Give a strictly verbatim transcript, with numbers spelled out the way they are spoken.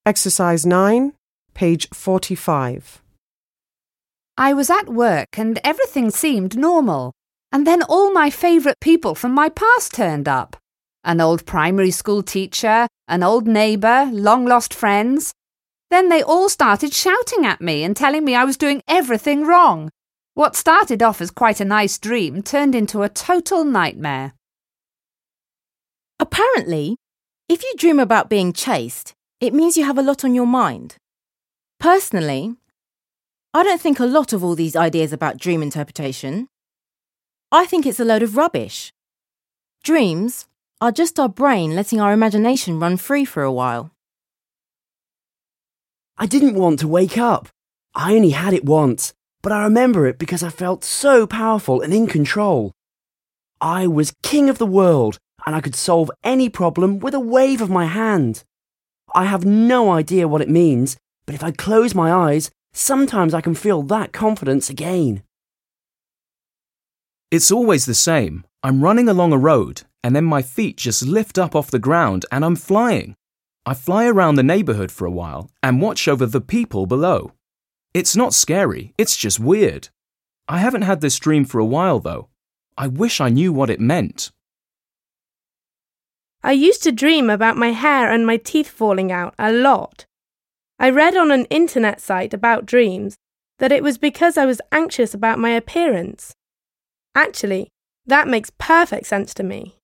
Exercise nine, page forty-five. I was at work and everything seemed normal. And then all my favourite people from my past turned up. An old primary school teacher, an old neighbour, long-lost friends. Then they all started shouting at me and telling me I was doing everything wrong. What started off as quite a nice dream turned into a total nightmare. Apparently, if you dream about being chased, it means you have a lot on your mind. Personally, I don't think a lot of all these ideas about dream interpretation. I think it's a load of rubbish. Dreams are just our brain letting our imagination run free for a while. I didn't want to wake up. I only had it once, but I remember it because I felt so powerful and in control. I was king of the world and I could solve any problem with a wave of my hand. I have no idea what it means, but if I close my eyes, sometimes I can feel that confidence again. It's always the same. I'm running along a road and then my feet just lift up off the ground and I'm flying. I fly around the neighbourhood for a while and watch over the people below. It's not scary, it's just weird. I haven't had this dream for a while though. I wish I knew what it meant. I used to dream about my hair and my teeth falling out a lot. I read on an internet site about dreams that it was because I was anxious about my appearance. Actually, that makes perfect sense to me.